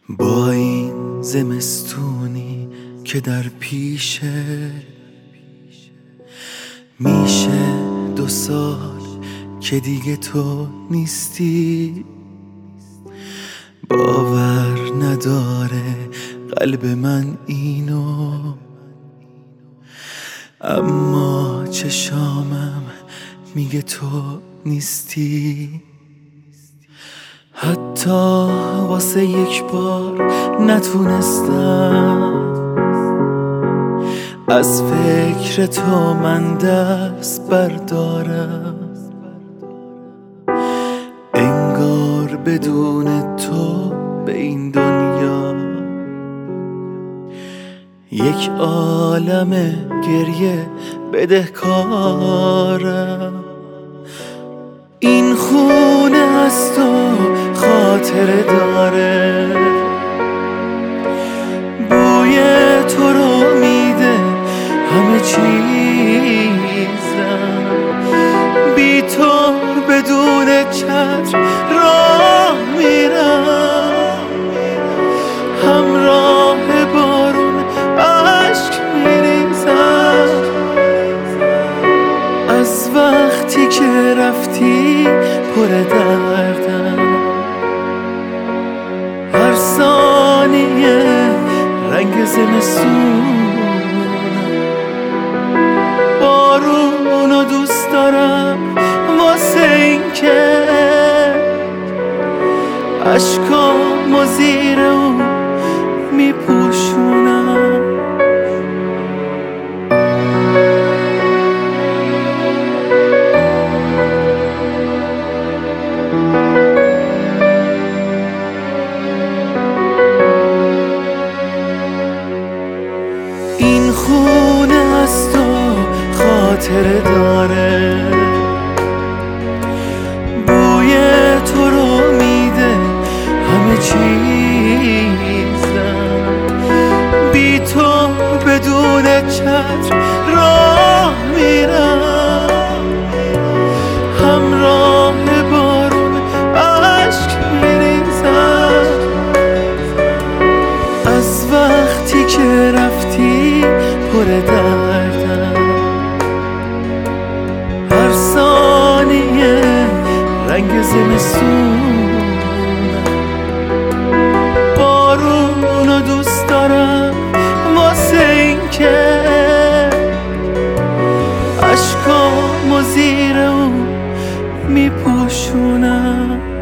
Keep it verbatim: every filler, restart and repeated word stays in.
با این زمستونی که در پیشه میشه دو سال که دیگه تو نیستی. باور نداره قلب من اینو، اما چشامم میگه تو نیستی. حتی واسه یک بار نتونستم از فکر تو من دست بردارم. انگار بدون تو به این دنیا یک عالم گریه بدهکارم. این خونه از تو خاطره داره، بوی تو رو میده همه چیزم. بی تو بدون چتر راه میرم، همراه بارون عشق میریزم. از وقتی که رفتی پر دردم، هر ثانیه رنگ زمستونم. بارونو دوست دارم واسه این که اشکامو زیر اون میپوشونم. این خونه از تو خاطره داره، بوی تو رو میده همه چیزم. بی تو بدون چتر راه میرم، همراه بارون عشق میریزم. از وقتی که رفتی پر دردم، هر ثانیه رنگ زمستونم. بارونو دوست دارم واسه این که اشکامو زیر اون میپوشونم.